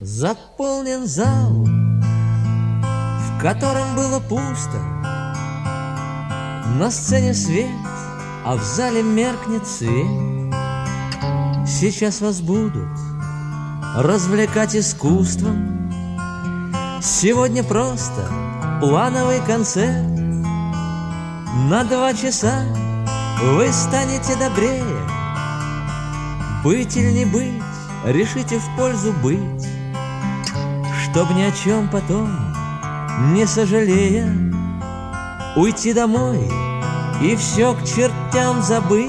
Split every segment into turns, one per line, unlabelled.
Заполнен зал, в котором было пусто. На сцене свет, а в зале меркнет свет. Сейчас вас будут развлекать искусством. Сегодня просто плановый концерт. На 2 часа вы станете добрее. Быть или не быть, решите в пользу быть, чтоб ни о чем потом не сожалея уйти домой и все к чертям забыть.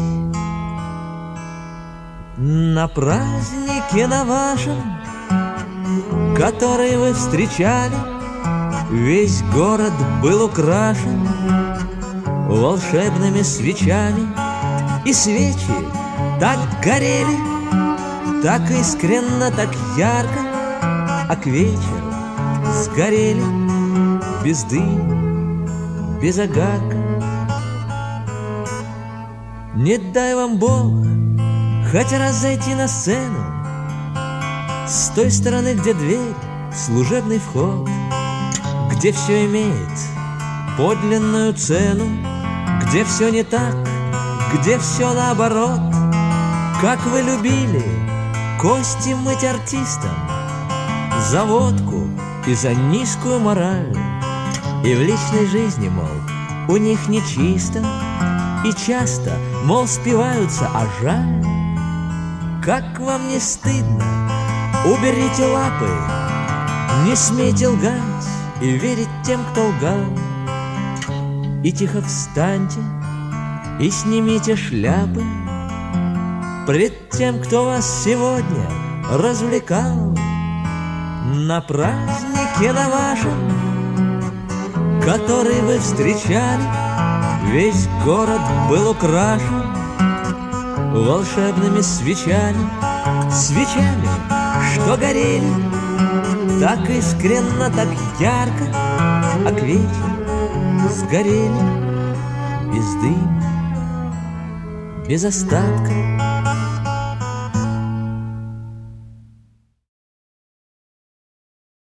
На празднике на вашем, который вы встречали, весь город был украшен волшебными свечами, и свечи так горели, так искренно, так ярко, а к вечеру сгорели без дыма, без огарка. Не дай вам Бог хоть раз зайти на сцену с той стороны, где дверь, служебный вход, где все имеет подлинную цену, где все не так, где все наоборот. Как вы любили кости мыть артистам за водку и за низкую мораль, и в личной жизни, мол, у них нечисто, и часто, мол, спиваются, а жаль. Как вам не стыдно? Уберите лапы, не смейте лгать и верить тем, кто лгал. И тихо встаньте и снимите шляпы пред тем, кто вас сегодня развлекал. На празднике на вашем, который вы встречали, весь город был украшен волшебными свечами. Свечами, что горели так искренно, так ярко, а к вечеру сгорели без дыма, без остатка.